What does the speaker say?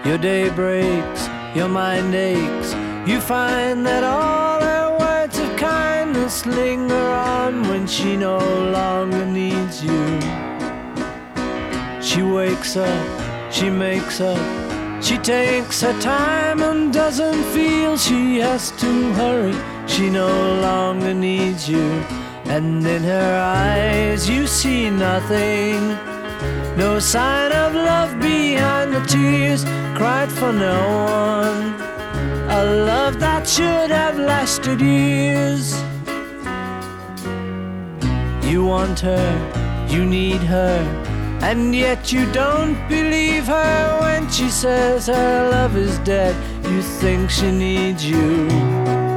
Your day breaks, your mind aches. You find that all her words of kindness linger on when she no longer needs you. She wakes up, she makes up, she takes her time and doesn't feel she has to hurry. She no longer needs you. And in her eyes you see nothing, no sign of love behind the tears cried for no one, a love that should have lasted years. You want her, you need her, and yet you don't believe her when she says her love is dead. You think she needs you.